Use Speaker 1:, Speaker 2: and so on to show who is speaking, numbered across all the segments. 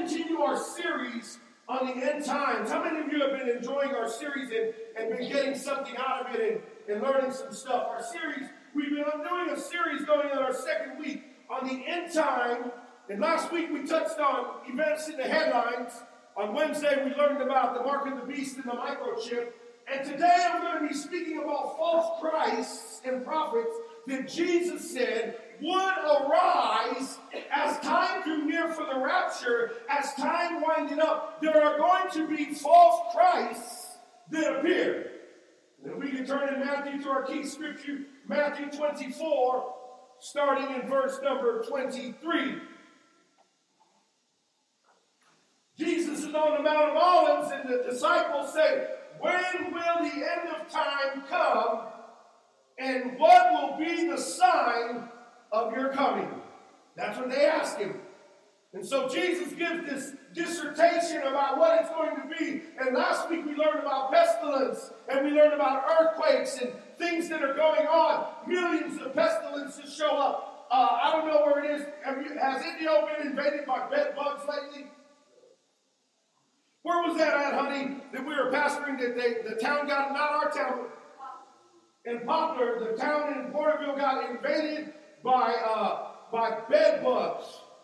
Speaker 1: continue our series on the end times. How many of you have been enjoying our series and been getting something out of it and learning some stuff? Our series, we've been doing a series going on our second week on the end time. And last week we touched on events in the headlines. On Wednesday we learned about the mark of the beast and the microchip. And today I'm going to be speaking about false Christs and prophets that Jesus said would arise as time drew near for the rapture, as time winded up. There are going to be false Christs that appear. And we can turn in Matthew to our key scripture, Matthew 24, starting in verse number 23. Jesus is on the Mount of Olives, and the disciples say, "When will the end of time come? And what will be the sign of your coming?" That's what they ask him. And so Jesus gives this dissertation about what it's going to be. And last week we learned about pestilence, and we learned about earthquakes and things that are going on. Millions of pestilences show up. I don't know where it is. Has India been invaded by bed bugs lately? Where was that at, honey, that we were pastoring, that the town got, not our town, in Poplar, the town in Porterville got invaded by bed bugs.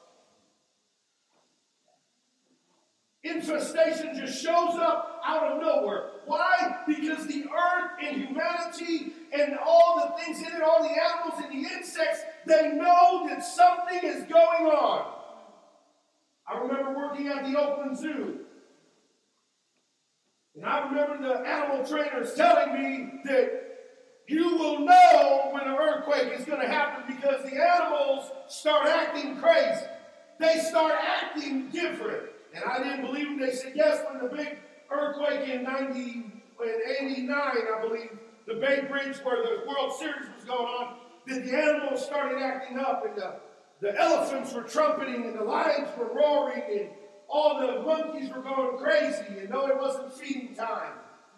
Speaker 1: Infestation just shows up out of nowhere. Why? Because the earth and humanity and all the things in it, all the animals and the insects, they know that something is going on. I remember working at the Oakland Zoo. And I remember the animal trainers telling me that you will know when an earthquake is going to happen because the animals start acting crazy. They start acting different. And I didn't believe them. They said, yes, when the big earthquake in 89, I believe, the Bay Bridge where the World Series was going on, that the animals started acting up, and the elephants were trumpeting, and the lions were roaring, and all the monkeys were going crazy, and no, it wasn't feeding time.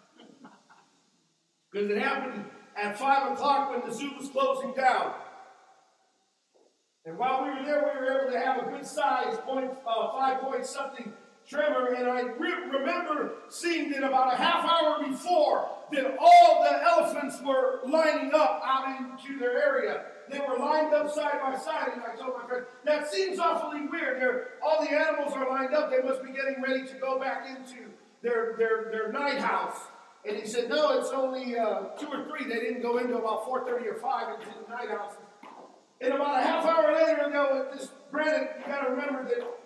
Speaker 1: Because it happened at 5 o'clock when the zoo was closing down. And while we were there, we were able to have a good size 5 point something tremor. And I remember seeing that about a half hour before that all the elephants were lining up out into their area. They were lined up side by side. And I told my friend, that seems awfully weird. All the animals are lined up. They must be getting ready to go back into their night house. And he said, no, it's only 2 or 3. They didn't go into about 4:30 or 5 into the night house. And about a half hour later, granted, you got to remember that